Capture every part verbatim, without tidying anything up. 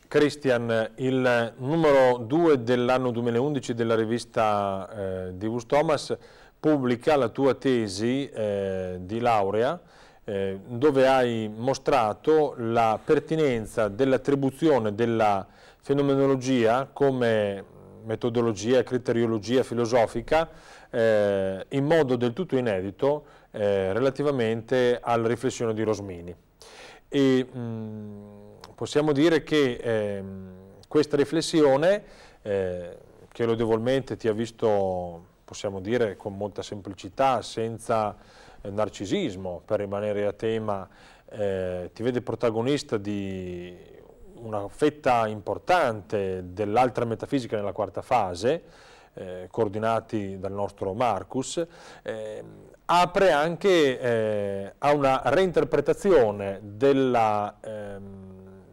Christian, il numero due dell'anno duemilaundici della rivista eh, Divus Thomas pubblica la tua tesi eh, di laurea eh, dove hai mostrato la pertinenza dell'attribuzione della fenomenologia come metodologia e criteriologia filosofica eh, in modo del tutto inedito eh, relativamente alla riflessione di Rosmini. E, mh, possiamo dire che eh, questa riflessione, eh, che lodevolmente ti ha visto, possiamo dire, con molta semplicità, senza eh, narcisismo, per rimanere a tema, eh, ti vede protagonista di una fetta importante dell'altra metafisica nella quarta fase, eh, coordinati dal nostro Marcus, eh, apre anche eh, a una reinterpretazione della ehm,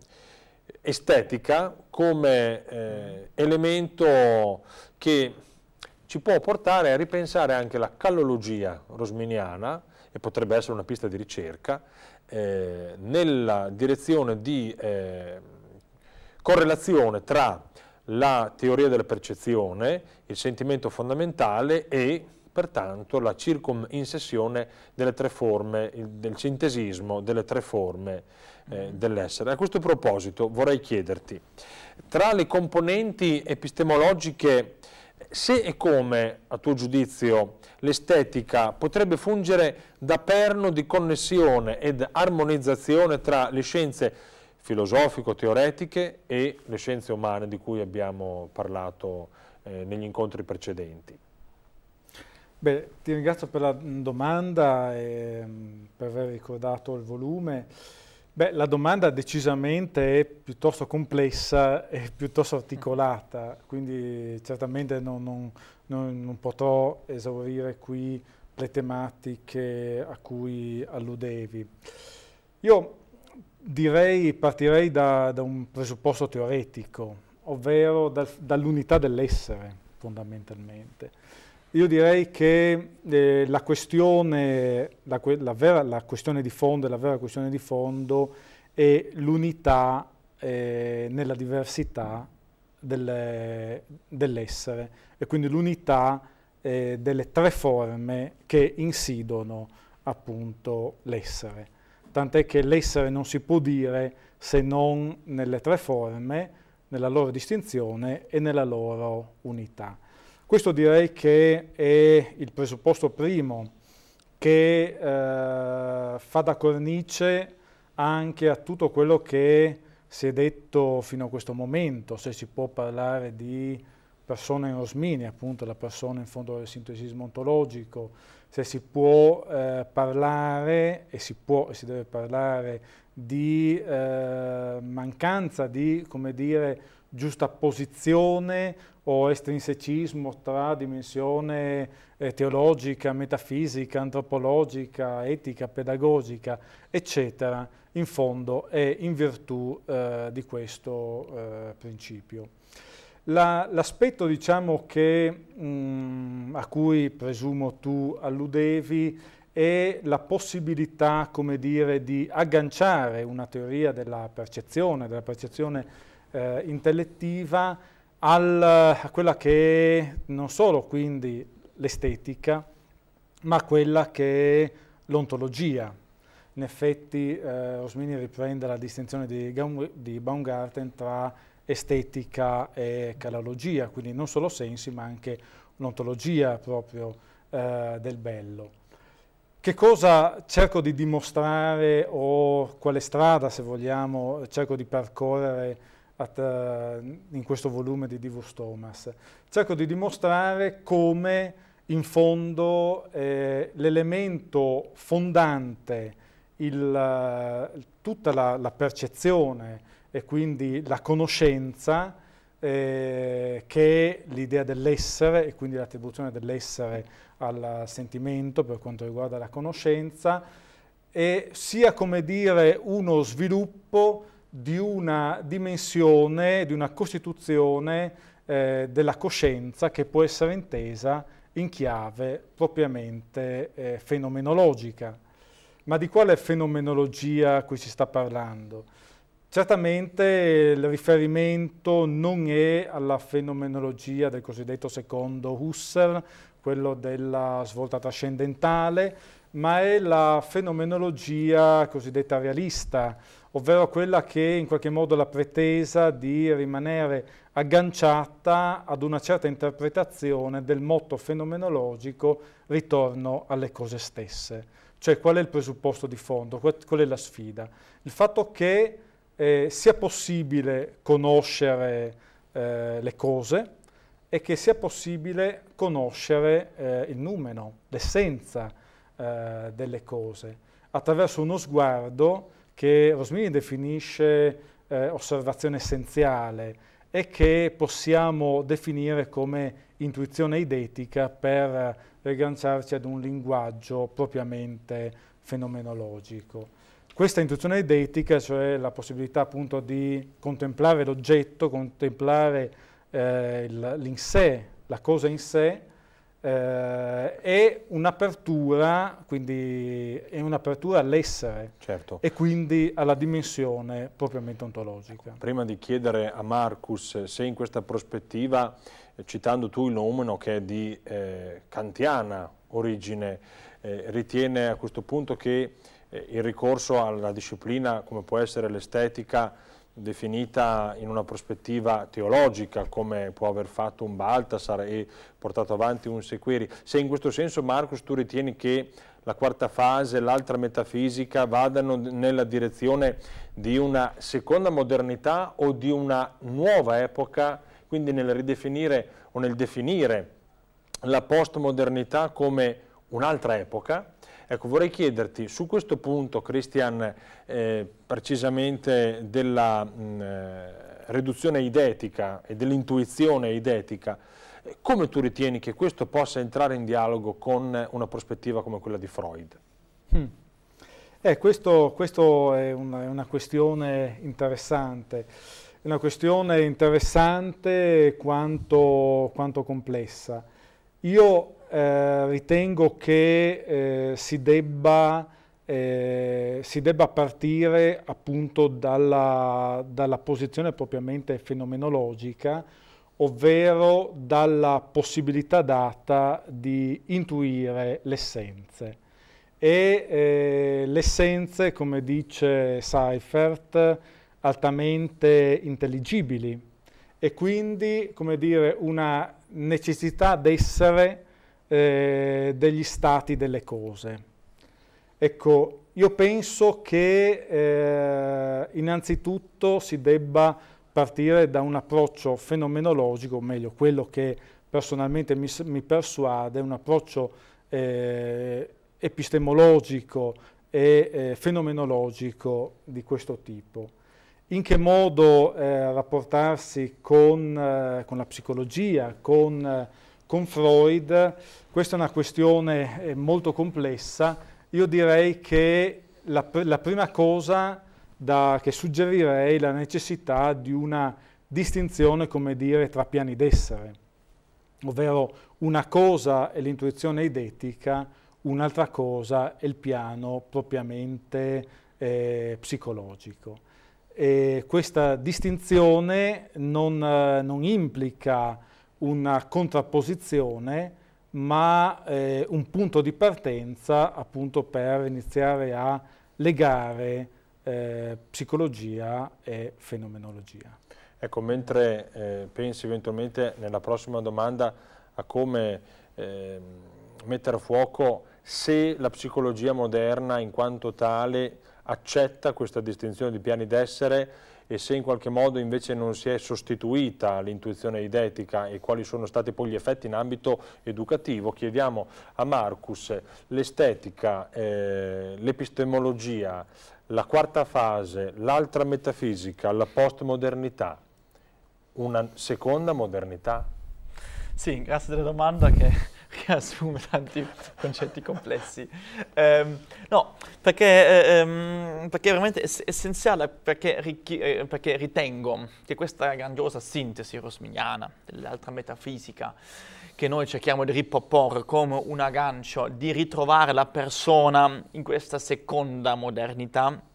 estetica come eh, elemento che ci può portare a ripensare anche la callologia rosminiana, e potrebbe essere una pista di ricerca, eh, nella direzione di eh, correlazione tra la teoria della percezione, il sentimento fondamentale e pertanto la circuminsessione delle tre forme, il, del sintesismo delle tre forme eh, dell'essere. A questo proposito vorrei chiederti, tra le componenti epistemologiche, se e come, a tuo giudizio, l'estetica potrebbe fungere da perno di connessione ed armonizzazione tra le scienze filosofico-teoretiche e le scienze umane di cui abbiamo parlato eh, negli incontri precedenti. Beh, ti ringrazio per la domanda e per aver ricordato il volume. Beh, la domanda decisamente è piuttosto complessa e piuttosto articolata, quindi certamente non, non, non, non potrò esaurire qui le tematiche a cui alludevi. Io direi, partirei da, da un presupposto teoretico, ovvero dal, dall'unità dell'essere, fondamentalmente. Io direi che eh, la, questione, la, la, vera, la questione di fondo, la vera questione di fondo è l'unità eh, nella diversità delle, dell'essere, e quindi l'unità eh, delle tre forme che insidono appunto l'essere. Tant'è che l'essere non si può dire se non nelle tre forme, nella loro distinzione e nella loro unità. Questo direi che è il presupposto primo che eh, fa da cornice anche a tutto quello che si è detto fino a questo momento, se si può parlare di persona in Rosmini, appunto la persona in fondo del sintesismo ontologico, se si può eh, parlare e si può e si deve parlare di eh, mancanza di, come dire, giustapposizione o estrinsecismo tra dimensione eh, teologica, metafisica, antropologica, etica, pedagogica, eccetera, in fondo è in virtù eh, di questo eh, principio. La, l'aspetto, diciamo, che, mh, a cui presumo tu alludevi è la possibilità, come dire, di agganciare una teoria della percezione, della percezione eh, intellettiva al, a quella che è non solo quindi l'estetica, ma quella che è l'ontologia. In effetti eh, Rosmini riprende la distinzione di, di Baumgarten tra estetica e calologia, quindi non solo sensi ma anche l'ontologia proprio eh, del bello. Che cosa cerco di dimostrare, o quale strada, se vogliamo, cerco di percorrere at, in questo volume di Divus Thomas? Cerco di dimostrare come in fondo eh, l'elemento fondante, il, tutta la, la percezione e quindi la conoscenza, eh, che è l'idea dell'essere e quindi l'attribuzione dell'essere al sentimento per quanto riguarda la conoscenza, e sia, come dire, uno sviluppo di una dimensione, di una costituzione eh, della coscienza che può essere intesa in chiave propriamente eh, fenomenologica. Ma di quale fenomenologia qui si sta parlando? Certamente il riferimento non è alla fenomenologia del cosiddetto secondo Husserl, quello della svolta trascendentale, ma è la fenomenologia cosiddetta realista, ovvero quella che in qualche modo ha la pretesa di rimanere agganciata ad una certa interpretazione del motto fenomenologico ritorno alle cose stesse. Cioè qual è il presupposto di fondo, qual è la sfida? Il fatto che eh, sia possibile conoscere eh, le cose e che sia possibile conoscere eh, il numeno, l'essenza eh, delle cose, attraverso uno sguardo che Rosmini definisce eh, osservazione essenziale e che possiamo definire come intuizione eidetica per riagganciarci ad un linguaggio propriamente fenomenologico. Questa intuizione eidetica, cioè la possibilità appunto di contemplare l'oggetto, contemplare eh, l'in sé, la cosa in sé, eh, è un'apertura, quindi è un'apertura all'essere, certo, e quindi alla dimensione propriamente ontologica. Prima di chiedere a Marcus se in questa prospettiva, eh, citando tu il noumeno che è di eh, kantiana origine, eh, ritiene a questo punto che eh, il ricorso alla disciplina come può essere l'estetica definita in una prospettiva teologica come può aver fatto un Baltasar e portato avanti un Sequeri, se in questo senso Marcus tu ritieni che la quarta fase, l'altra metafisica vadano nella direzione di una seconda modernità o di una nuova epoca, quindi nel ridefinire o nel definire la postmodernità come un'altra epoca. Ecco, vorrei chiederti su questo punto, Christian, eh, precisamente della mh, eh, riduzione eidetica e dell'intuizione eidetica, eh, come tu ritieni che questo possa entrare in dialogo con una prospettiva come quella di Freud? Mm. Eh, questo, questo è, una, è una questione interessante, è una questione interessante quanto, quanto complessa. Io Eh, ritengo che eh, si, debba, eh, si debba partire appunto dalla, dalla posizione propriamente fenomenologica, ovvero dalla possibilità data di intuire le essenze. E eh, le essenze, come dice Seifert, altamente intelligibili e quindi, come dire, una necessità d'essere Eh, degli stati delle cose. Ecco, io penso che eh, innanzitutto si debba partire da un approccio fenomenologico, o meglio, quello che personalmente mi, mi persuade, un approccio eh, epistemologico e eh, fenomenologico di questo tipo. In che modo eh, rapportarsi con, eh, con la psicologia, con eh, Con Freud, questa è una questione eh, molto complessa. Io direi che la, la prima cosa da, che suggerirei è la necessità di una distinzione, come dire, tra piani d'essere, ovvero una cosa è l'intuizione eidetica, un'altra cosa è il piano propriamente eh, psicologico. E questa distinzione non, eh, non implica una contrapposizione, ma eh, un punto di partenza appunto per iniziare a legare eh, psicologia e fenomenologia. Ecco, mentre eh, pensi eventualmente nella prossima domanda a come eh, mettere a fuoco se la psicologia moderna in quanto tale accetta questa distinzione di piani d'essere e se in qualche modo invece non si è sostituita l'intuizione eidetica e quali sono stati poi gli effetti in ambito educativo, chiediamo a Marcus l'estetica, eh, l'epistemologia, la quarta fase, l'altra metafisica, la postmodernità, una seconda modernità? Sì, grazie della domanda che che assume tanti concetti complessi. Um, no, perché, um, perché è veramente ess- essenziale, perché, richi- eh, perché ritengo che questa grandiosa sintesi rosminiana dell'altra metafisica, che noi cerchiamo di riproporre come un aggancio, di ritrovare la persona in questa seconda modernità,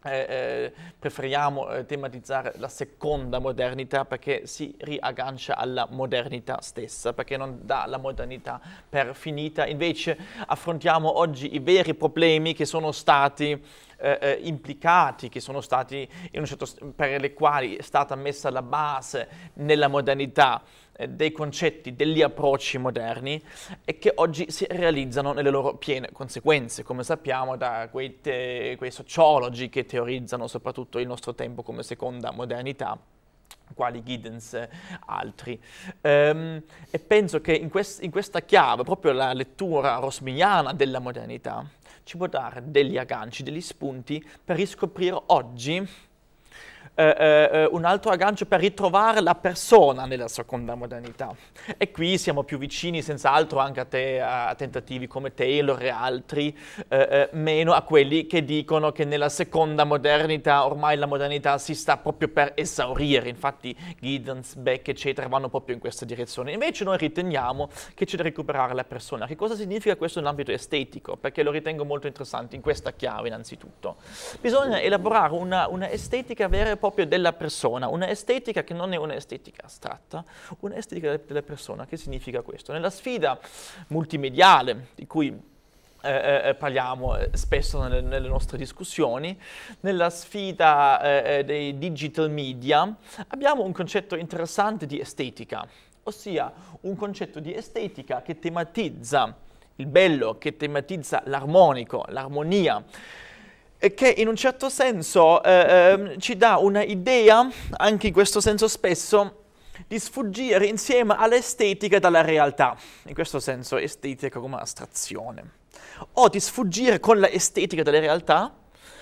Eh, eh, preferiamo eh, tematizzare la seconda modernità perché si riaggancia alla modernità stessa, perché non dà la modernità per finita. Invece affrontiamo oggi i veri problemi che sono stati eh, eh, implicati, che sono stati in un certo, per le quali è stata messa la base nella modernità dei concetti, degli approcci moderni e che oggi si realizzano nelle loro piene conseguenze, come sappiamo da quei, te, quei sociologi che teorizzano soprattutto il nostro tempo come seconda modernità, quali Giddens e altri. Um, e penso che in, quest, in questa chiave proprio la lettura rosminiana della modernità ci può dare degli agganci, degli spunti per riscoprire oggi Uh, uh, un altro aggancio per ritrovare la persona nella seconda modernità. E qui siamo più vicini senz'altro anche a, te, a tentativi come Taylor e altri, uh, uh, meno a quelli che dicono che nella seconda modernità ormai la modernità si sta proprio per esaurire. Infatti Giddens, Beck eccetera vanno proprio in questa direzione. Invece noi riteniamo che c'è da recuperare la persona. Che cosa significa questo nell'ambito estetico? Perché lo ritengo molto interessante in questa chiave innanzitutto. Bisogna elaborare una, una estetica vera e proprio della persona, una estetica che non è un'estetica astratta, un'estetica della persona. Che significa questo? Nella sfida multimediale di cui eh, eh, parliamo spesso nelle, nelle nostre discussioni, nella sfida eh, dei digital media, abbiamo un concetto interessante di estetica, ossia un concetto di estetica che tematizza il bello, che tematizza l'armonico, l'armonia, che in un certo senso eh, ci dà una idea, anche in questo senso spesso, di sfuggire insieme all'estetica dalla realtà, in questo senso estetica come astrazione, o di sfuggire con l'estetica della realtà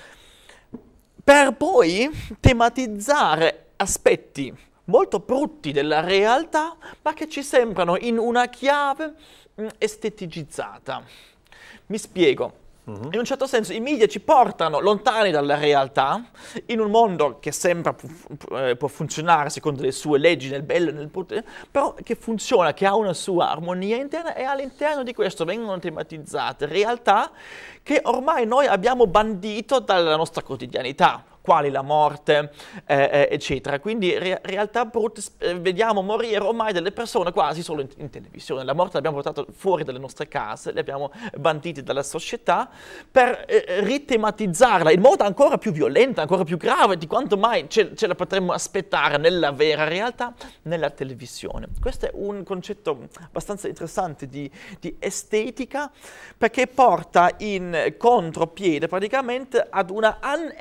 per poi tematizzare aspetti molto brutti della realtà, ma che ci sembrano in una chiave mh, esteticizzata. Mi spiego. Uh-huh. In un certo senso i media ci portano lontani dalla realtà, in un mondo che sembra pu- eh, può funzionare secondo le sue leggi, nel bello e nel brutto, però che funziona, che ha una sua armonia interna, e all'interno di questo vengono tematizzate realtà che ormai noi abbiamo bandito dalla nostra quotidianità, quali la morte, eh, eh, eccetera. Quindi re- realtà brutte, eh, vediamo morire ormai delle persone quasi solo in, in televisione. La morte l'abbiamo portata fuori dalle nostre case, le abbiamo bandite dalla società per eh, ritematizzarla in modo ancora più violento, ancora più grave di quanto mai ce, ce la potremmo aspettare nella vera realtà, nella televisione. Questo è un concetto abbastanza interessante di, di estetica, perché porta in contropiede praticamente ad una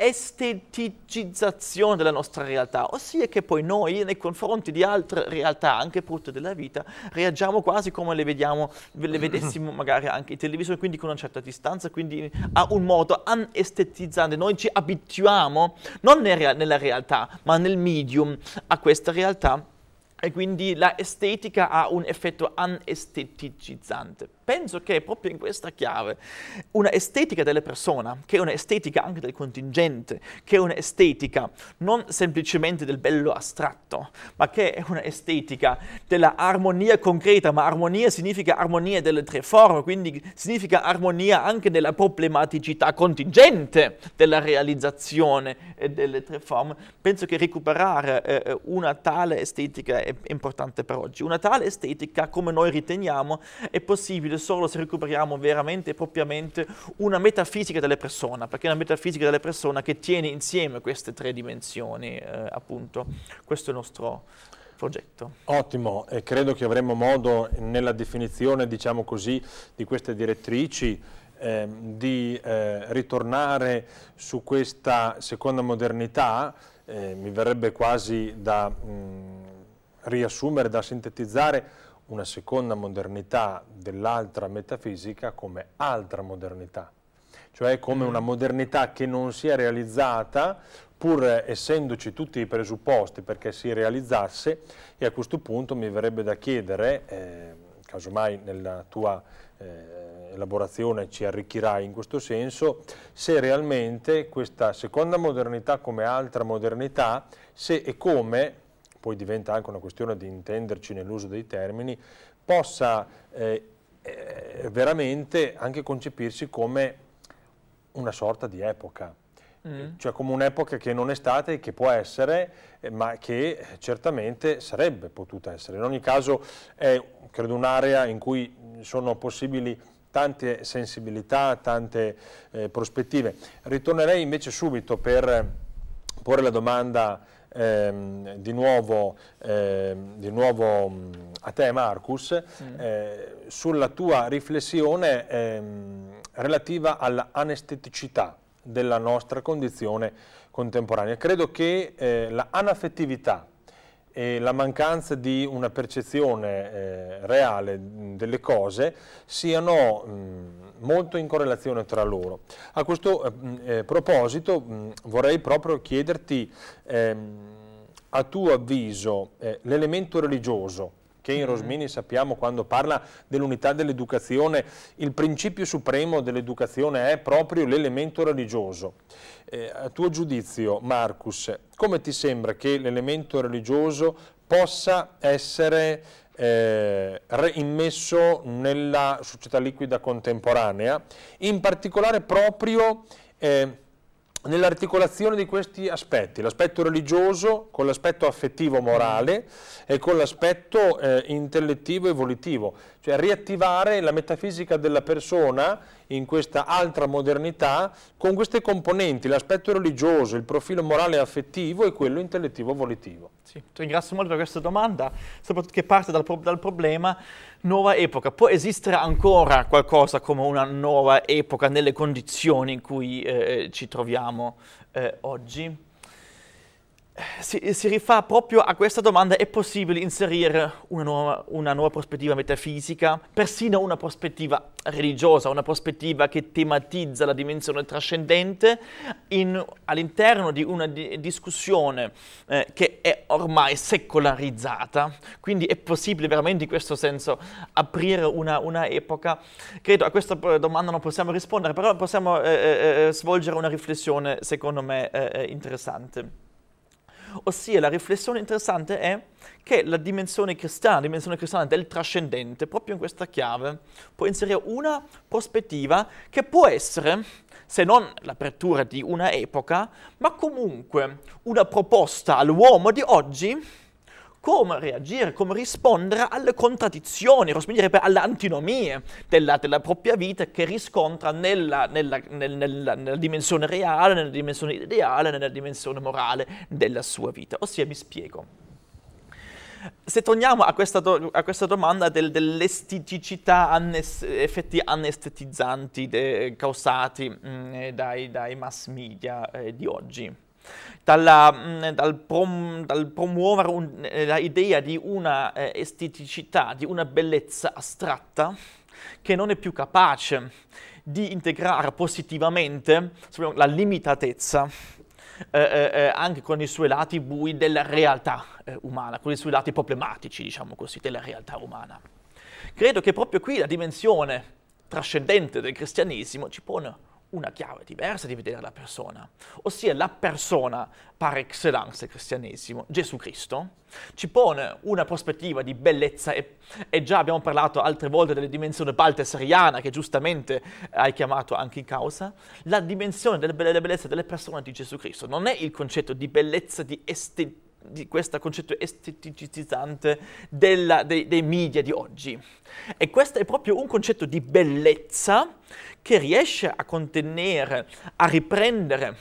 anesteticizzazione della nostra realtà, ossia che poi noi nei confronti di altre realtà anche brutte della vita reagiamo quasi come le vediamo, le vedessimo magari anche in televisione, quindi con una certa distanza, quindi a un modo anestetizzante. Noi ci abituiamo non nella realtà ma nel medium a questa realtà, e quindi la estetica ha un effetto anesteticizzante. Penso che proprio in questa chiave una estetica delle persone, che è un'estetica anche del contingente, che è un'estetica non semplicemente del bello astratto, ma che è un'estetica della armonia concreta, ma armonia significa armonia delle tre forme, quindi significa armonia anche della problematicità contingente della realizzazione delle tre forme. Penso che recuperare eh, una tale estetica è importante per oggi. Una tale estetica, come noi riteniamo, è possibile solo se recuperiamo veramente e propriamente una metafisica delle persone, perché è una metafisica delle persone che tiene insieme queste tre dimensioni, eh, appunto. Questo è il nostro progetto. Ottimo, e credo che avremo modo nella definizione, diciamo così, di queste direttrici eh, di eh, ritornare su questa seconda modernità. Eh, mi verrebbe quasi da mh, riassumere, da sintetizzare una seconda modernità dell'altra metafisica come altra modernità, cioè come una modernità che non si è realizzata pur essendoci tutti i presupposti perché si realizzasse, e a questo punto mi verrebbe da chiedere, eh, casomai nella tua eh, elaborazione ci arricchirai in questo senso, se realmente questa seconda modernità come altra modernità, se e come, poi diventa anche una questione di intenderci nell'uso dei termini, possa eh, eh, veramente anche concepirsi come una sorta di epoca, Mm. cioè come un'epoca che non è stata e che può essere, eh, ma che certamente sarebbe potuta essere. In ogni caso è, credo, un'area in cui sono possibili tante sensibilità, tante eh, prospettive. Ritornerei invece subito per porre la domanda ehm, di nuovo, ehm, di nuovo mh, a te, Marcus, mm. eh, sulla tua riflessione ehm, relativa all'anesteticità della nostra condizione contemporanea. Credo che eh, la anaffettività e la mancanza di una percezione eh, reale delle cose siano mh, molto in correlazione tra loro. A questo eh, proposito mh, vorrei proprio chiederti, ehm, a tuo avviso, eh, l'elemento religioso, che in Rosmini sappiamo, quando parla dell'unità dell'educazione, il principio supremo dell'educazione è proprio l'elemento religioso. Eh, a tuo giudizio, Marcus, come ti sembra che l'elemento religioso possa essere eh, immesso nella società liquida contemporanea, in particolare proprio eh, nell'articolazione di questi aspetti, l'aspetto religioso con l'aspetto affettivo-morale e con l'aspetto eh, intellettivo e volitivo, cioè riattivare la metafisica della persona in questa altra modernità con queste componenti, l'aspetto religioso, il profilo morale e affettivo e quello intellettivo-volitivo. Sì, ti ringrazio molto per questa domanda, soprattutto che parte dal, dal problema nuova epoca. Può esistere ancora qualcosa come una nuova epoca nelle condizioni in cui eh, ci troviamo eh, oggi? Si, si rifà proprio a questa domanda: è possibile inserire una nuova, una nuova prospettiva metafisica, persino una prospettiva religiosa, una prospettiva che tematizza la dimensione trascendente all'interno di una di, discussione eh, che è ormai secolarizzata? Quindi è possibile veramente in questo senso aprire una, una epoca? Credo a questa domanda non possiamo rispondere, però possiamo eh, eh, svolgere una riflessione secondo me eh, interessante. Ossia, la riflessione interessante è che la dimensione cristiana, la dimensione cristiana del trascendente, proprio in questa chiave, può inserire una prospettiva che può essere, se non l'apertura di una epoca, ma comunque una proposta all'uomo di oggi come reagire, come rispondere alle contraddizioni, alle antinomie della, della propria vita che riscontra nella, nella, nella, nella, nella dimensione reale, nella dimensione ideale, nella dimensione morale della sua vita. Ossia, mi spiego. Se torniamo a questa, do, a questa domanda del, dell'esteticità, annes, effetti anestetizzanti de, causati mh, dai, dai mass media eh, di oggi, Dalla, dal, prom, dal promuovere un, la idea di una eh, esteticità, di una bellezza astratta che non è più capace di integrare positivamente la limitatezza eh, eh, anche con i suoi lati bui della realtà eh, umana, con i suoi lati problematici, diciamo così, della realtà umana. Credo che proprio qui la dimensione trascendente del cristianesimo ci pone una chiave diversa di vedere la persona, ossia la persona par excellence del cristianesimo, Gesù Cristo, ci pone una prospettiva di bellezza e, e già abbiamo parlato altre volte della dimensione baltesariana che giustamente hai chiamato anche in causa. La dimensione della bellezza delle persone di Gesù Cristo non è il concetto di bellezza, di estetica, di questo concetto esteticizzante della, dei, dei media di oggi. E questo è proprio un concetto di bellezza che riesce a contenere, a riprendere,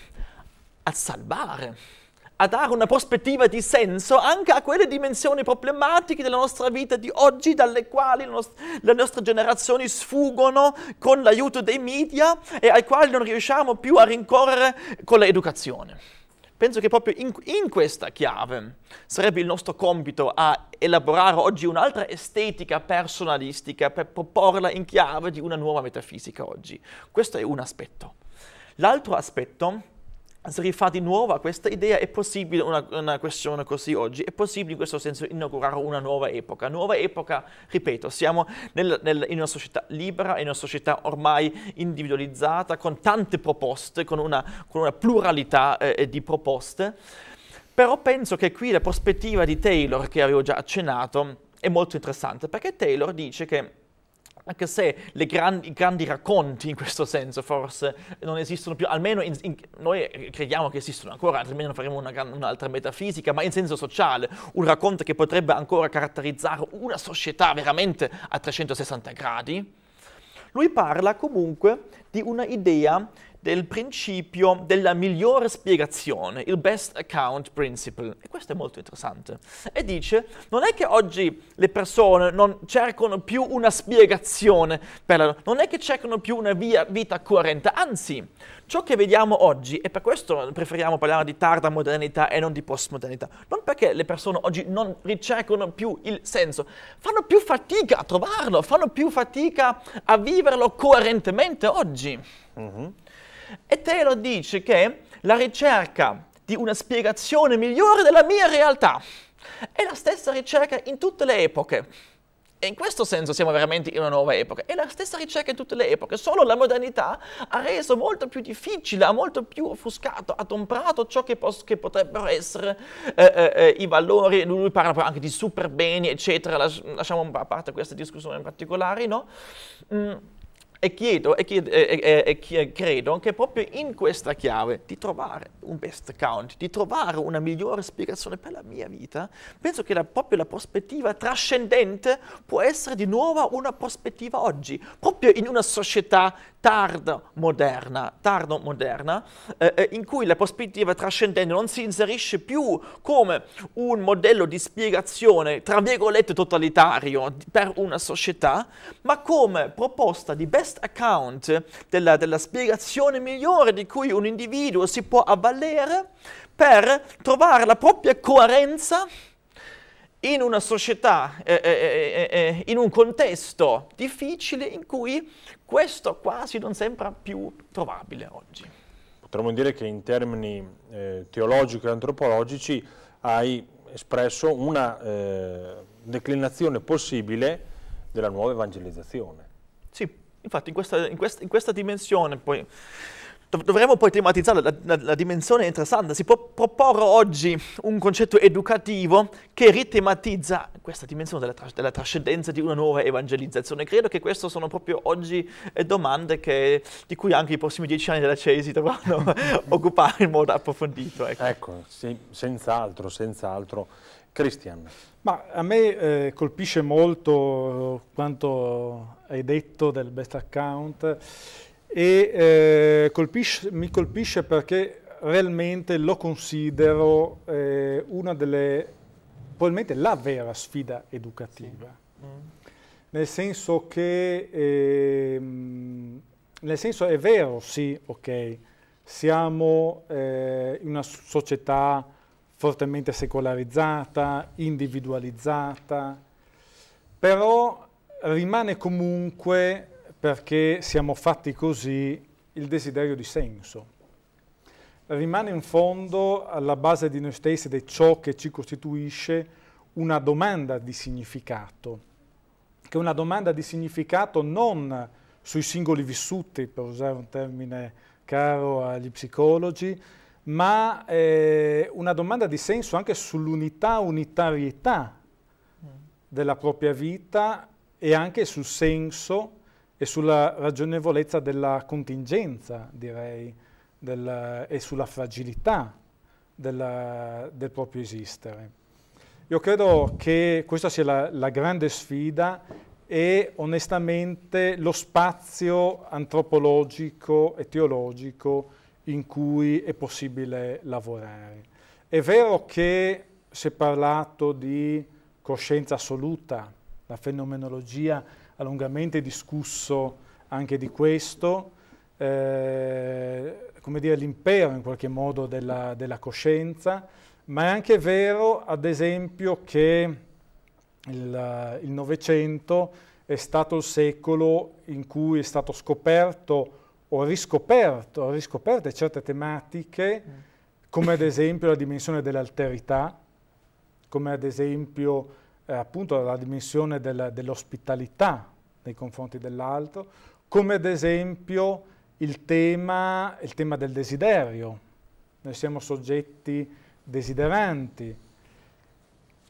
a salvare, a dare una prospettiva di senso anche a quelle dimensioni problematiche della nostra vita di oggi, dalle quali le nostre, le nostre generazioni sfuggono con l'aiuto dei media e ai quali non riusciamo più a rincorrere con l'educazione. Penso che proprio in, in questa chiave sarebbe il nostro compito a elaborare oggi un'altra estetica personalistica per proporla in chiave di una nuova metafisica oggi. Questo è un aspetto. L'altro aspetto si rifà di nuovo a questa idea: è possibile una, una questione così oggi? È possibile in questo senso inaugurare una nuova epoca? Nuova epoca, ripeto, siamo nel, nel, in una società libera, in una società ormai individualizzata, con tante proposte, con una, con una pluralità eh, di proposte, però penso che qui la prospettiva di Taylor, che avevo già accennato, è molto interessante, perché Taylor dice che anche se le grandi, i grandi racconti in questo senso forse non esistono più, almeno in, in, noi crediamo che esistono ancora, altrimenti faremo una, un'altra metafisica, ma in senso sociale, un racconto che potrebbe ancora caratterizzare una società veramente a trecentosessanta gradi. Lui parla comunque di una idea del principio della migliore spiegazione, il best account principle, e questo è molto interessante. E dice, non è che oggi le persone non cercano più una spiegazione, per la, non è che cercano più una via, vita coerente, anzi, ciò che vediamo oggi, e per questo preferiamo parlare di tarda modernità e non di postmodernità, non perché le persone oggi non ricercano più il senso, fanno più fatica a trovarlo, fanno più fatica a viverlo coerentemente oggi. Mm-hmm. E Taylor dice che la ricerca di una spiegazione migliore della mia realtà è la stessa ricerca in tutte le epoche. E in questo senso siamo veramente in una nuova epoca. È la stessa ricerca in tutte le epoche, solo la modernità ha reso molto più difficile, ha molto più offuscato, ha tomprato ciò che, pos- che potrebbero essere eh, eh, i valori. Lui parla anche di superbeni, eccetera. Las- lasciamo a parte queste discussioni in particolare, no? Mm. E, chiedo, e, chiedo, e, e, e credo che proprio in questa chiave di trovare un best account, di trovare una migliore spiegazione per la mia vita, penso che la, proprio la prospettiva trascendente può essere di nuovo una prospettiva oggi, proprio in una società tarda moderna, tardo moderna eh, in cui la prospettiva trascendente non si inserisce più come un modello di spiegazione, tra virgolette, totalitario per una società, ma come proposta di best account della, della spiegazione migliore di cui un individuo si può avvalere per trovare la propria coerenza in una società, eh, eh, eh, in un contesto difficile in cui questo quasi non sembra più trovabile oggi. Potremmo dire che in termini eh, teologici e antropologici hai espresso una eh, declinazione possibile della nuova evangelizzazione. Sì, infatti in questa, in questa, in questa dimensione poi dovremmo poi tematizzare la, la, la dimensione interessante. Si può proporre oggi un concetto educativo che ritematizza questa dimensione della, tras- della trascendenza di una nuova evangelizzazione. Credo che queste sono proprio oggi eh, domande che, di cui anche i prossimi dieci anni della C E S I dovranno occupare in modo approfondito. Ecco, ecco sì, senz'altro, senz'altro. Cristian. Ma a me eh, colpisce molto quanto hai detto del best account. E eh, colpisce, mi colpisce perché realmente lo considero eh, una delle, probabilmente la vera sfida educativa, sì. mm. nel senso che, eh, nel senso è vero, sì, ok, siamo eh, in una società fortemente secolarizzata, individualizzata, però rimane comunque, perché siamo fatti così, il desiderio di senso. Rimane in fondo alla base di noi stessi, di ciò che ci costituisce, una domanda di significato, che è una domanda di significato non sui singoli vissuti, per usare un termine caro agli psicologi, ma eh, una domanda di senso anche sull'unità, unitarietà della propria vita e anche sul senso e sulla ragionevolezza della contingenza, direi, del, e sulla fragilità della, del proprio esistere. Io credo che questa sia la, la grande sfida e onestamente lo spazio antropologico e teologico in cui è possibile lavorare. È vero che si è parlato di coscienza assoluta, la fenomenologia ha lungamente discusso anche di questo, eh, come dire, l'impero in qualche modo della, della coscienza, ma è anche vero, ad esempio, che il Novecento è stato il secolo in cui è stato scoperto o riscoperto, o riscoperte certe tematiche, come ad esempio la dimensione dell'alterità, come ad esempio eh, appunto la dimensione del, dell'ospitalità nei confronti dell'altro, come ad esempio il tema, il tema del desiderio. Noi siamo soggetti desideranti,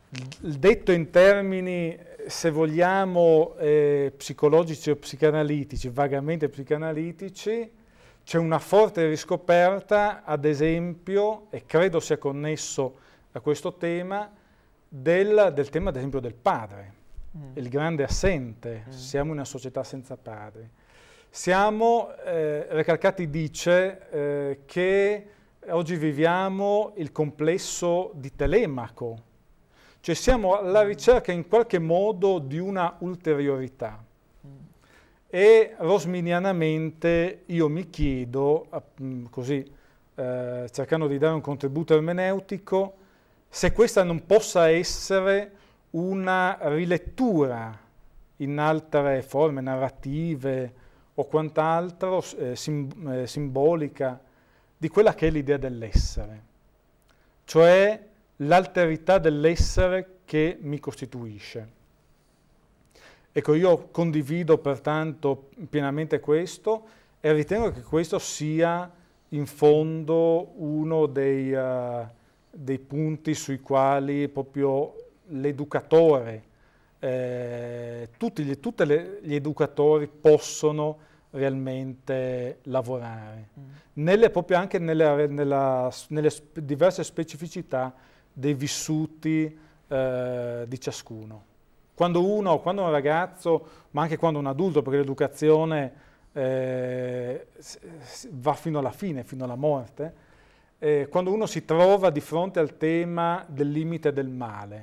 detto in termini, se vogliamo, eh, psicologici o psicanalitici, vagamente psicanalitici, c'è una forte riscoperta, ad esempio, e credo sia connesso a questo tema, del, del tema, ad esempio, del padre, mm. il grande assente. Mm. Siamo in una società senza padri. Siamo, eh, Recalcati dice eh, che oggi viviamo il complesso di Telemaco, cioè siamo alla ricerca in qualche modo di una ulteriorità. Mm. E rosminianamente io mi chiedo, così eh, cercando di dare un contributo ermeneutico, se questa non possa essere una rilettura in altre forme narrative o quant'altro, eh, sim, eh, simbolica, di quella che è l'idea dell'essere, cioè l'alterità dell'essere che mi costituisce. Ecco, io condivido pertanto pienamente questo e ritengo che questo sia in fondo uno dei, uh, dei punti sui quali proprio l'educatore, eh, tutti gli, tutti gli educatori possono realmente lavorare, mm. nelle, proprio anche nelle, nella, nelle sp- diverse specificità dei vissuti eh, di ciascuno. Quando uno, quando un ragazzo, ma anche quando un adulto, perché l'educazione eh, va fino alla fine, fino alla morte, eh, quando uno si trova di fronte al tema del limite del male,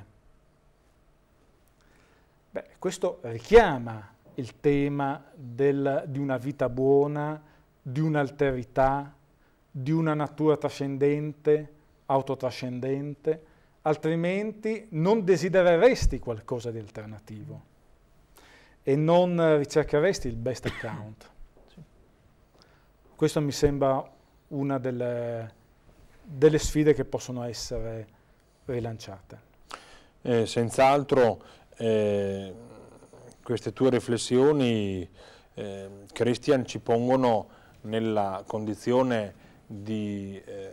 beh, questo richiama il tema del, di una vita buona, di un'alterità, di una natura trascendente, autotrascendente, altrimenti non desidereresti qualcosa di alternativo e non ricercheresti il best account. Sì. Questo mi sembra una delle, delle sfide che possono essere rilanciate. Eh, senz'altro eh, queste tue riflessioni, eh, Christian, ci pongono nella condizione di eh,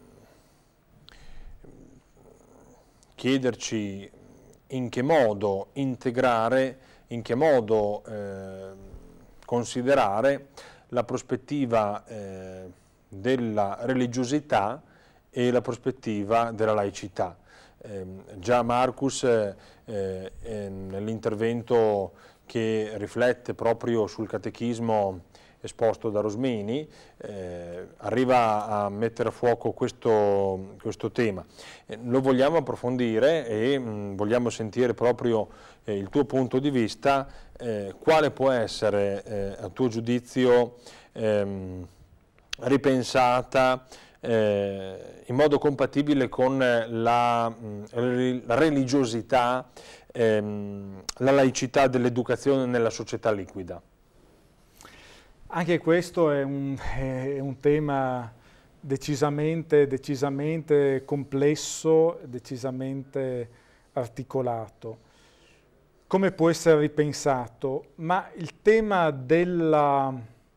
chiederci in che modo integrare, in che modo eh, considerare la prospettiva eh, della religiosità e la prospettiva della laicità. Eh, già Marcus eh, eh, nell'intervento che riflette proprio sul catechismo esposto da Rosmini, eh, arriva a mettere a fuoco questo, questo tema. Eh, lo vogliamo approfondire e mh, vogliamo sentire proprio eh, il tuo punto di vista, eh, quale può essere, eh, a tuo giudizio, ehm, ripensata eh, in modo compatibile con la, mh, la religiosità, ehm, la laicità dell'educazione nella società liquida. Anche questo è un, è un tema decisamente, decisamente complesso, decisamente articolato. Come può essere ripensato? Ma il tema della,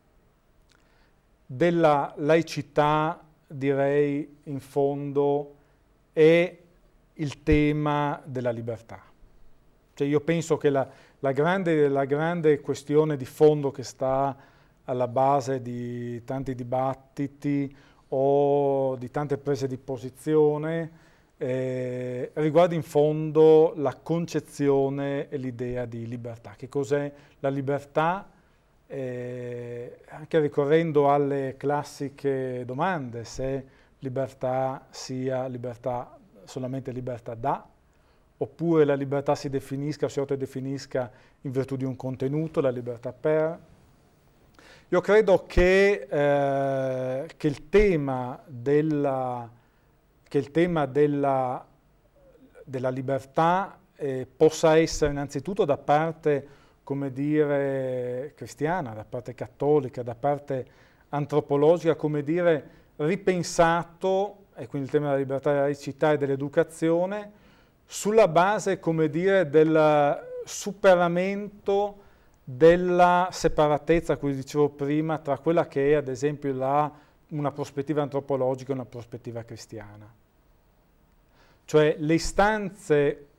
della laicità, direi, in fondo, è il tema della libertà. Cioè io penso che la, la, grande, la grande questione di fondo che sta alla base di tanti dibattiti o di tante prese di posizione, eh, riguarda in fondo la concezione e l'idea di libertà. Che cos'è la libertà? Eh, anche ricorrendo alle classiche domande, se libertà sia libertà, solamente libertà da, oppure la libertà si definisca o si autodefinisca in virtù di un contenuto, la libertà per. Io credo che, eh, che il tema della, che il tema della, della libertà eh, possa essere innanzitutto da parte, come dire, cristiana, da parte cattolica, da parte antropologica, come dire, ripensato, e quindi il tema della libertà, della laicità e dell'educazione, sulla base, come dire, del superamento della separatezza, a cui dicevo prima, tra quella che è ad esempio la, una prospettiva antropologica e una prospettiva cristiana. Cioè le istanze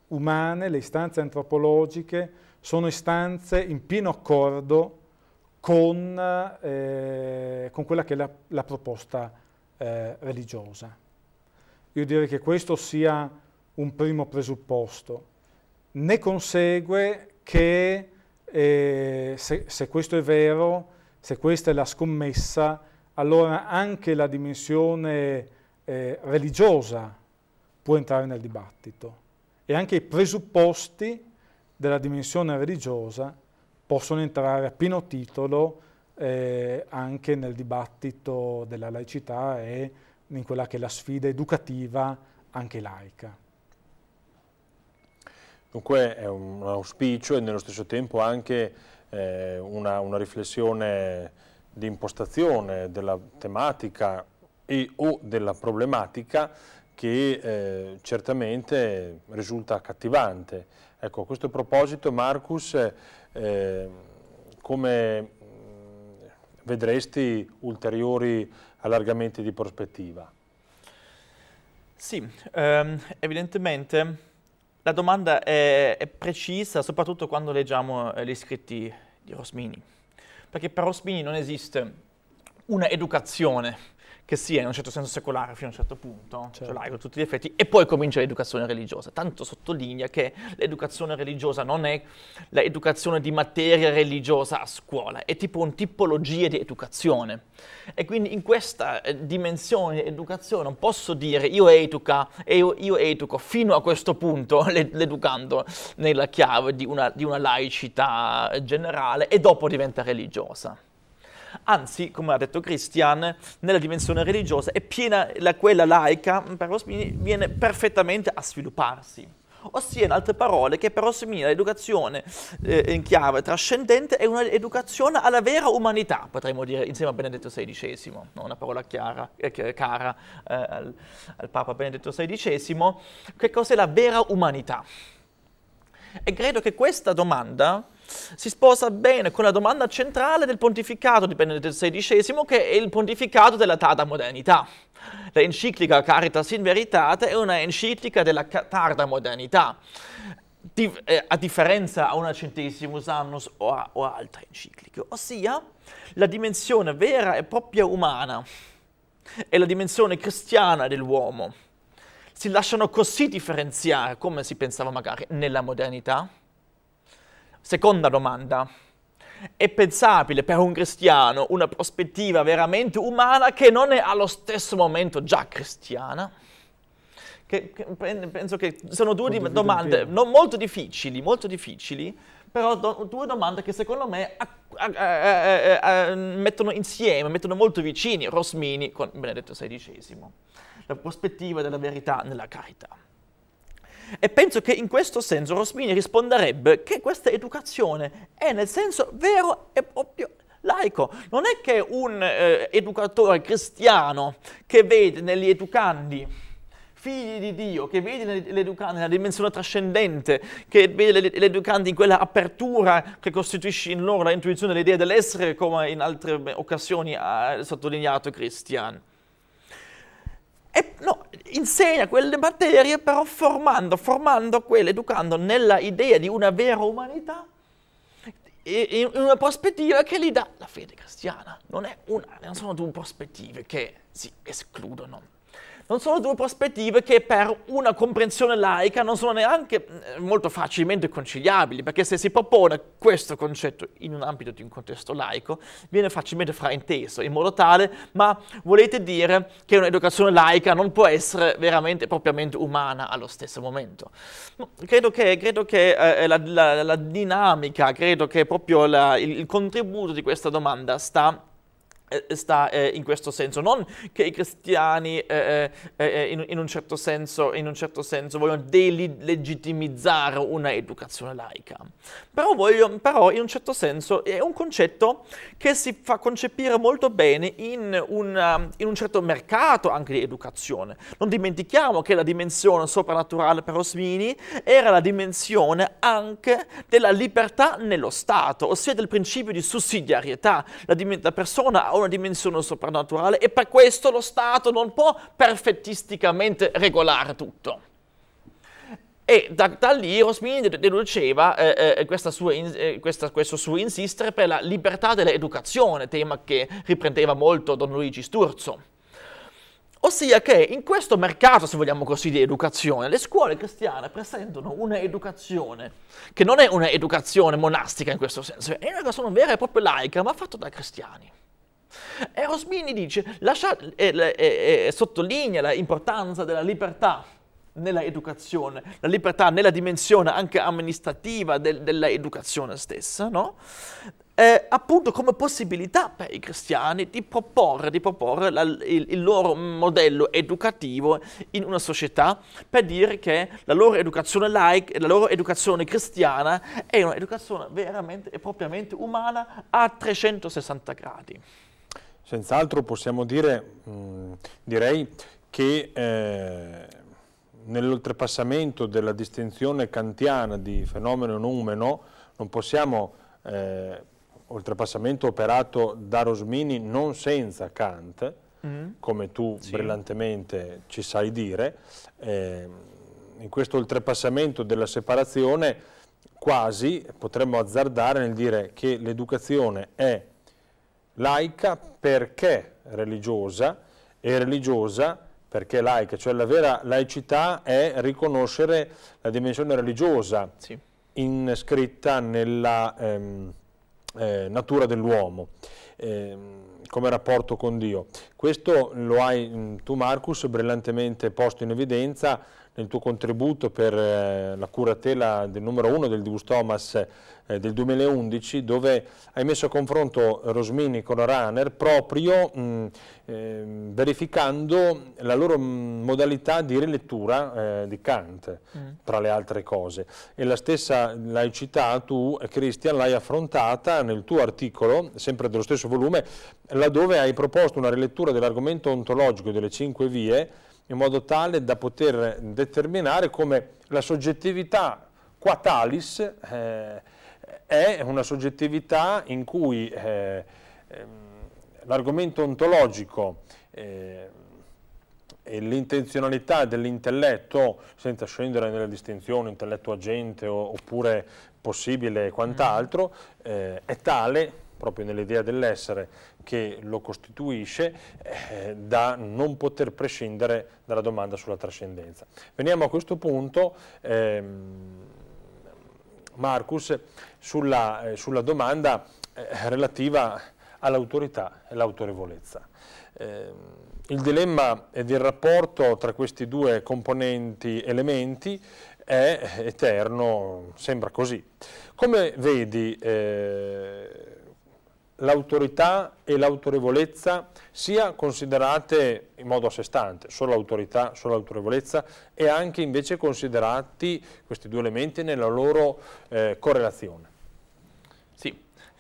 umane, le istanze antropologiche, sono istanze in pieno accordo con, eh, con quella che è la, la proposta eh, religiosa. Io direi che questo sia un primo presupposto. Ne consegue che eh, se, se questo è vero, se questa è la scommessa, allora anche la dimensione eh, religiosa può entrare nel dibattito e anche i presupposti della dimensione religiosa possono entrare a pieno titolo eh, anche nel dibattito della laicità e in quella che è la sfida educativa anche laica. Dunque è un auspicio e nello stesso tempo anche eh, una, una riflessione di impostazione della tematica e o della problematica che eh, certamente risulta accattivante. Ecco, a questo proposito, Marcus, eh, come vedresti ulteriori allargamenti di prospettiva? Sì, ehm, evidentemente la domanda è, è precisa, soprattutto quando leggiamo eh, gli scritti di Rosmini, perché per Rosmini non esiste una educazione che sia in un certo senso secolare fino a un certo punto, certo. cioè laico a tutti gli effetti, e poi comincia l'educazione religiosa. Tanto sottolinea che l'educazione religiosa non è l'educazione di materia religiosa a scuola, è tipo un tipologia di educazione. E quindi in questa eh, dimensione di educazione non posso dire io educa e io, io educo fino a questo punto l'educando nella chiave di una, di una laicità generale e dopo diventa religiosa. Anzi, come ha detto Christian, nella dimensione religiosa è piena, la, quella laica per Rosmini viene perfettamente a svilupparsi. Ossia, in altre parole, che per Rosmini l'educazione eh, in chiave trascendente è un'educazione alla vera umanità, potremmo dire, insieme a Benedetto sedicesimo, no? Una parola chiara, eh, cara eh, al, al Papa Benedetto sedicesimo. Che cos'è la vera umanità? E credo che questa domanda si sposa bene con la domanda centrale del pontificato di Benedetto sedicesimo, che è il pontificato della tarda modernità. La enciclica Caritas in Veritate è una enciclica della tarda modernità, di, eh, a differenza a una Centesimus Annus o a, o a altre encicliche, ossia la dimensione vera e propria umana e la dimensione cristiana dell'uomo si lasciano così differenziare come si pensava magari nella modernità. Seconda domanda, è pensabile per un cristiano una prospettiva veramente umana che non è allo stesso momento già cristiana? Che, che, penso che sono due di, domande non molto difficili, molto difficili, però do, due domande che secondo me a, a, a, a, a, mettono insieme, mettono molto vicini Rosmini con Benedetto sedicesimo, la prospettiva della verità nella carità. E penso che in questo senso Rosmini risponderebbe che questa educazione è nel senso vero e proprio laico. Non è che un eh, educatore cristiano che vede negli educandi figli di Dio, che vede l'educandi nella dimensione trascendente, che vede l'educandi in quella apertura che costituisce in loro la intuizione dell'idea dell'essere, come in altre occasioni ha sottolineato Christian. E no, insegna quelle materie però formando, formando quelle, educando nella idea di una vera umanità in una prospettiva che gli dà la fede cristiana. Non, è una, non sono due prospettive che si escludono. Non sono due prospettive che per una comprensione laica non sono neanche molto facilmente conciliabili, perché se si propone questo concetto in un ambito di un contesto laico, viene facilmente frainteso, in modo tale, ma volete dire che un'educazione laica non può essere veramente propriamente umana allo stesso momento? No, credo che, credo che eh, la, la, la dinamica, credo che proprio la, il, il contributo di questa domanda sta sta eh, in questo senso, non che i cristiani eh, eh, in, in un certo senso, in un certo senso vogliono delegittimizzare una educazione laica, però, voglio, però in un certo senso è un concetto che si fa concepire molto bene in, una, in un certo mercato anche di educazione. Non dimentichiamo che la dimensione soprannaturale per Rosmini era la dimensione anche della libertà nello Stato, ossia del principio di sussidiarietà. La, dim- la persona ha una dimensione soprannaturale e per questo lo Stato non può perfettisticamente regolare tutto. E da, da lì Rosmini deduceva eh, eh, questa sua in, eh, questa, questo suo insistere per la libertà dell'educazione, tema che riprendeva molto Don Luigi Sturzo. Ossia che in questo mercato, se vogliamo così, di educazione, le scuole cristiane presentano una educazione che non è una educazione monastica in questo senso, è una educazione vera e propria laica, ma fatta da cristiani. E Rosmini dice, lascia, e, e, e sottolinea l'importanza della libertà nella educazione, la libertà nella dimensione anche amministrativa del, della educazione stessa, no? Eh, appunto come possibilità per i cristiani di proporre, di proporre la, il, il loro modello educativo in una società, per dire che la loro educazione laica, la loro educazione cristiana è un'educazione veramente e propriamente umana a trecentosessanta gradi. Senz'altro possiamo dire, mh, direi che eh, nell'oltrepassamento della distinzione kantiana di fenomeno noumeno non possiamo eh, oltrepassamento operato da Rosmini non senza Kant, mm. come tu sì. brillantemente ci sai dire, eh, in questo oltrepassamento della separazione quasi potremmo azzardare nel dire che l'educazione è laica perché religiosa e religiosa perché laica, cioè la vera laicità è riconoscere la dimensione religiosa sì. inscritta nella ehm, Eh, natura dell'uomo, eh, come rapporto con Dio. Questo lo hai mh, tu, Marcus, brillantemente posto in evidenza nel tuo contributo per eh, la curatela del numero uno del Divus Thomas eh, del duemilaundici, dove hai messo a confronto Rosmini con Rahner proprio mh, eh, verificando la loro mh, modalità di rilettura eh, di Kant, mm. tra le altre cose. E la stessa laicità tu, Christian, l'hai affrontata nel tuo articolo, sempre dello stesso volume, laddove hai proposto una rilettura dell'argomento ontologico delle cinque vie, in modo tale da poter determinare come la soggettività qua talis eh, è una soggettività in cui eh, l'argomento ontologico eh, e l'intenzionalità dell'intelletto, senza scendere nelle distinzioni intelletto agente o, oppure possibile e quant'altro, eh, è tale, proprio nell'idea dell'essere che lo costituisce, eh, da non poter prescindere dalla domanda sulla trascendenza. Veniamo a questo punto, ehm, Marcus, sulla, eh, sulla domanda eh, relativa all'autorità e l'autorevolezza. Eh, il dilemma ed il rapporto tra questi due componenti elementi è eterno, sembra così. Come vedi eh, l'autorità e l'autorevolezza sia considerate in modo a sé stante, solo l'autorità, solo l'autorevolezza, e anche invece considerati questi due elementi nella loro eh, correlazione? Sì,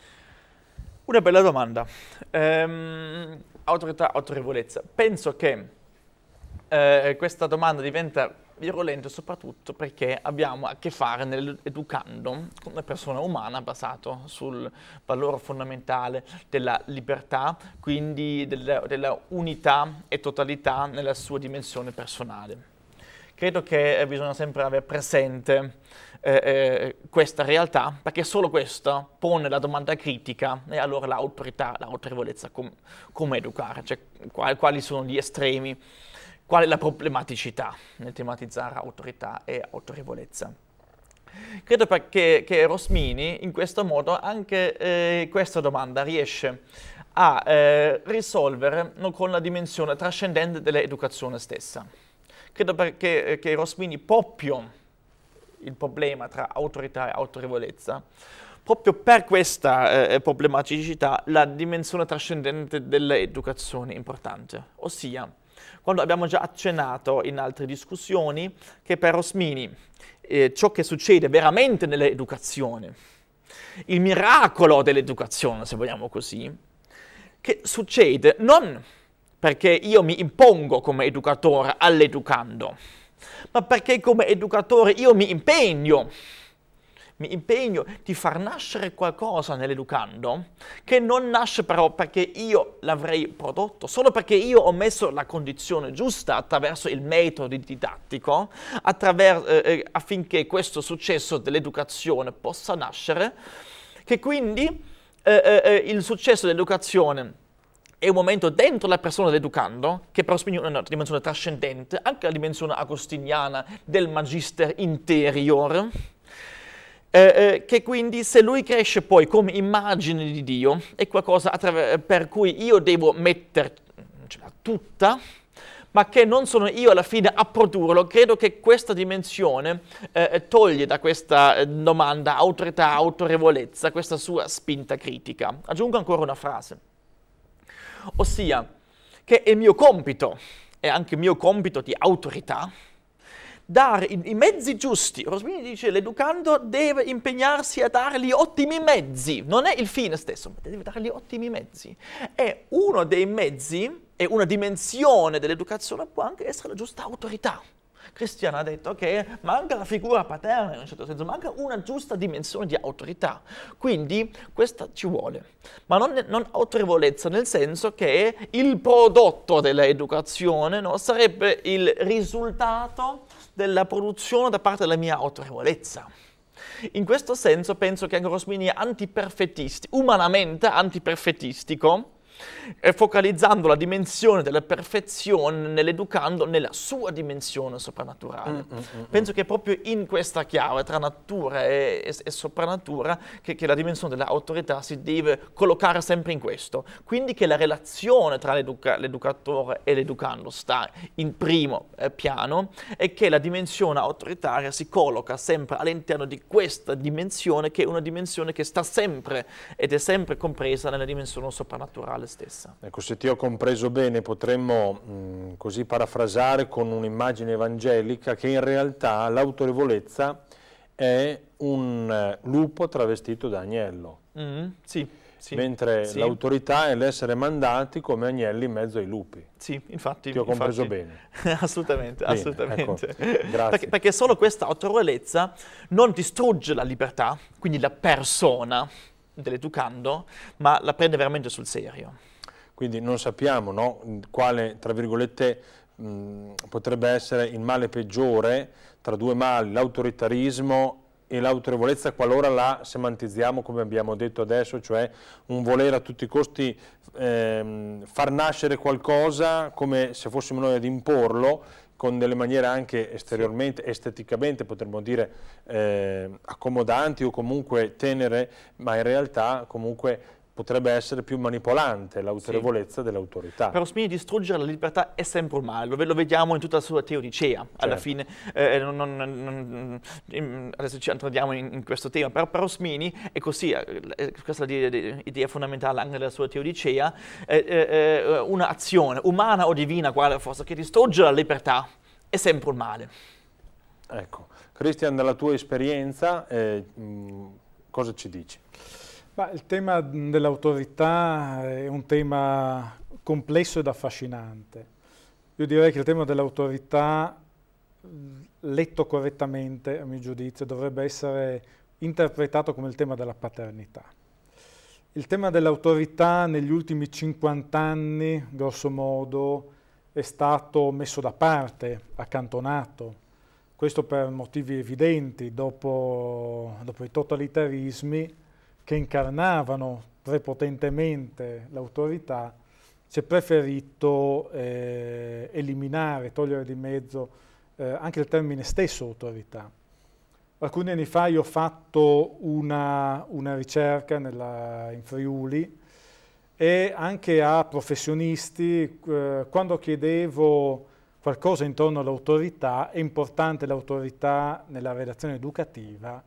una bella domanda. Ehm, autorità, autorevolezza. Penso che eh, questa domanda diventa virulento soprattutto perché abbiamo a che fare nell'educando con una persona umana basato sul valore fondamentale della libertà, quindi della, della unità e totalità nella sua dimensione personale. Credo che eh, bisogna sempre avere presente eh, eh, questa realtà, perché solo questa pone la domanda critica e allora l'autorità, l'autorevolezza, com, come educare, cioè quali, quali sono gli estremi, qual è la problematicità nel tematizzare autorità e autorevolezza. Credo perché, che Rosmini in questo modo anche eh, questa domanda riesce a eh, risolvere no, con la dimensione trascendente dell'educazione stessa. Credo perché, che Rosmini proprio il problema tra autorità e autorevolezza, proprio per questa eh, problematicità la dimensione trascendente dell'educazione è importante, ossia quando abbiamo già accennato in altre discussioni che per Rosmini eh, ciò che succede veramente nell'educazione, il miracolo dell'educazione, se vogliamo così, che succede non perché io mi impongo come educatore all'educando, ma perché come educatore io mi impegno mi impegno di far nascere qualcosa nell'educando che non nasce però perché io l'avrei prodotto, solo perché io ho messo la condizione giusta attraverso il metodo didattico, attraver- eh, affinché questo successo dell'educazione possa nascere, che quindi eh, eh, il successo dell'educazione è un momento dentro la persona dell'educando, che però è una dimensione trascendente, anche la dimensione agostiniana del magister interior, eh, eh, che quindi se lui cresce poi come immagine di Dio, è qualcosa attraver- per cui io devo mettercela tutta, ma che non sono io alla fine a produrlo. Credo che questa dimensione eh, toglie da questa domanda autorità, autorevolezza, questa sua spinta critica. Aggiungo ancora una frase. Ossia, che è il mio compito, è anche il mio compito di autorità, dare i, i mezzi giusti. Rosmini dice, l'educando deve impegnarsi a dare gli ottimi mezzi, non è il fine stesso, ma deve dare gli ottimi mezzi. E uno dei mezzi, e una dimensione dell'educazione può anche essere la giusta autorità. Cristian ha detto che manca la figura paterna, in un certo senso, manca una giusta dimensione di autorità. Quindi questa ci vuole, ma non, non autorevolezza, nel senso che il prodotto dell'educazione, no, sarebbe il risultato della produzione da parte della mia autorevolezza. In questo senso penso che anche Rosmini è antiperfettisti, umanamente antiperfettistico, focalizzando la dimensione della perfezione nell'educando nella sua dimensione soprannaturale. Mm, mm, mm, Penso che è proprio in questa chiave tra natura e, e, e soprannatura che, che la dimensione dell'autorità si deve collocare sempre in questo. Quindi che la relazione tra l'educa- l'educatore e l'educando sta in primo eh, piano e che la dimensione autoritaria si colloca sempre all'interno di questa dimensione, che è una dimensione che sta sempre ed è sempre compresa nella dimensione soprannaturale stessa. Ecco, se ti ho compreso bene, potremmo mh, così parafrasare con un'immagine evangelica che in realtà l'autorevolezza è un uh, lupo travestito da agnello, mm, sì, sì, mentre sì. l'autorità è l'essere mandati come agnelli in mezzo ai lupi. Sì, infatti. Ti ho compreso infatti. bene. assolutamente, bene, assolutamente. Ecco, grazie. Perché, perché solo questa autorevolezza non distrugge la libertà, quindi la persona dell'educando, ma la prende veramente sul serio. Quindi non sappiamo, no, quale, tra virgolette, mh, potrebbe essere il male peggiore tra due mali, l'autoritarismo e l'autorevolezza, qualora la semantizziamo come abbiamo detto adesso, cioè un volere a tutti i costi ehm, far nascere qualcosa come se fossimo noi ad imporlo, con delle maniere anche esteriormente, sì. esteticamente, potremmo dire, eh, accomodanti o comunque tenere, ma in realtà comunque potrebbe essere più manipolante l'autorevolezza sì. dell'autorità. Per Rosmini distruggere la libertà è sempre un male, lo, lo vediamo in tutta la sua teodicea, certo. alla fine, eh, non, non, non, adesso ci entriamo in, in questo tema, però per Rosmini è così, eh, questa è l'idea fondamentale anche della sua teodicea, eh, eh, un'azione umana o divina, quale fosse, che distrugge la libertà è sempre un male. Ecco, Cristian, dalla tua esperienza, eh, mh, cosa ci dici? Ma il tema dell'autorità è un tema complesso ed affascinante. Io direi che il tema dell'autorità, letto correttamente, a mio giudizio, dovrebbe essere interpretato come il tema della paternità. Il tema dell'autorità negli ultimi cinquanta anni, grosso modo, è stato messo da parte, accantonato. Questo per motivi evidenti, dopo, dopo i totalitarismi che incarnavano prepotentemente l'autorità, si è preferito eh, eliminare, togliere di mezzo eh, anche il termine stesso autorità. Alcuni anni fa io ho fatto una, una ricerca nella, in Friuli e anche a professionisti, eh, quando chiedevo qualcosa intorno all'autorità, è importante l'autorità nella relazione educativa,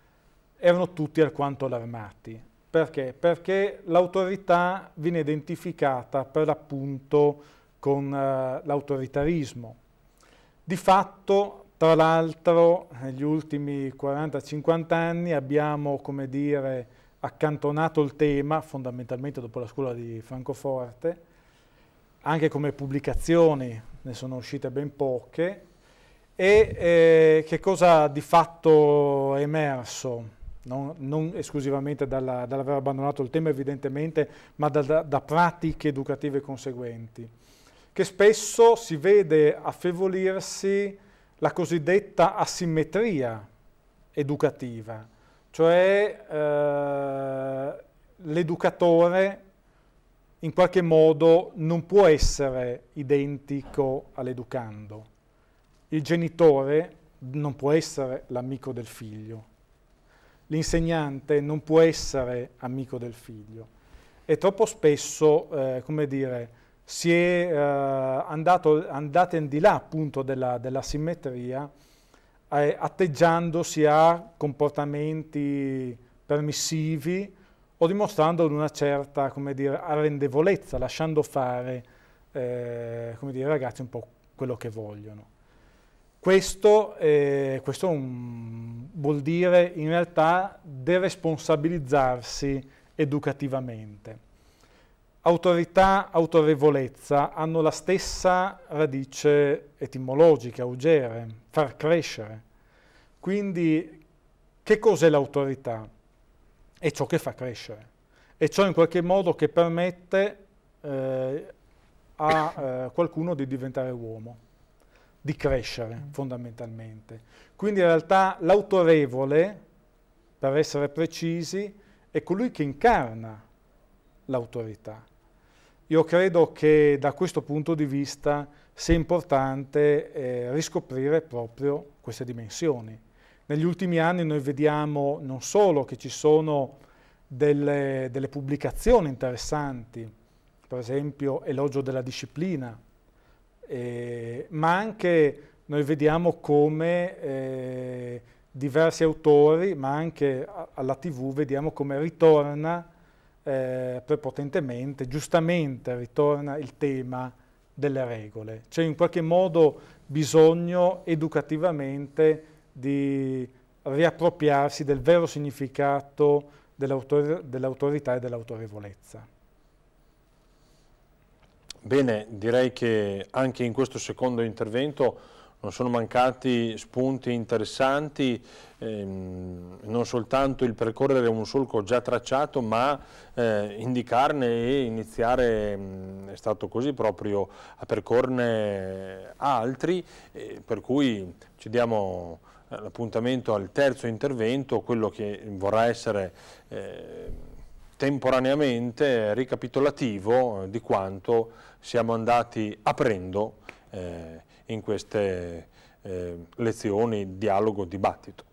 erano tutti alquanto allarmati. Perché? Perché l'autorità viene identificata per l'appunto con uh, l'autoritarismo. Di fatto, tra l'altro, negli ultimi quaranta cinquanta anni abbiamo, come dire, accantonato il tema, fondamentalmente dopo la scuola di Francoforte, anche come pubblicazioni ne sono uscite ben poche, e eh, che cosa di fatto è emerso? non, non esclusivamente dalla, dall'aver abbandonato il tema evidentemente, ma da, da, da pratiche educative conseguenti, che spesso si vede affievolirsi la cosiddetta asimmetria educativa, cioè eh, l'educatore in qualche modo non può essere identico all'educando, il genitore non può essere l'amico del figlio, l'insegnante non può essere amico del figlio e troppo spesso, eh, come dire, si è eh, andato, andate in di là appunto della, della simmetria, eh, atteggiandosi a comportamenti permissivi o dimostrando una certa, come dire, arrendevolezza, lasciando fare eh, come dire, i ragazzi un po' quello che vogliono. Questo, eh, questo un, vuol dire in realtà deresponsabilizzarsi educativamente. Autorità, autorevolezza hanno la stessa radice etimologica, augere, far crescere. Quindi che cos'è l'autorità? È ciò che fa crescere, è ciò in qualche modo che permette eh, a eh, qualcuno di diventare uomo, di crescere fondamentalmente. Quindi in realtà l'autorevole, per essere precisi, è colui che incarna l'autorità. Io credo che da questo punto di vista sia importante eh, riscoprire proprio queste dimensioni. Negli ultimi anni noi vediamo non solo che ci sono delle, delle pubblicazioni interessanti, per esempio Elogio della disciplina, eh, ma anche noi vediamo come eh, diversi autori, ma anche alla tivù, vediamo come ritorna eh, prepotentemente, giustamente ritorna il tema delle regole. C'è in qualche modo bisogno educativamente di riappropriarsi del vero significato dell'autor- dell'autorità e dell'autorevolezza. Bene, direi che anche in questo secondo intervento non sono mancati spunti interessanti, ehm, non soltanto il percorrere un solco già tracciato, ma eh, indicarne e iniziare, mh, è stato così proprio, a percorrerne altri, eh, per cui ci diamo l'appuntamento al terzo intervento, quello che vorrà essere eh, temporaneamente ricapitolativo di quanto siamo andati aprendo eh, in queste eh, lezioni, dialogo, dibattito.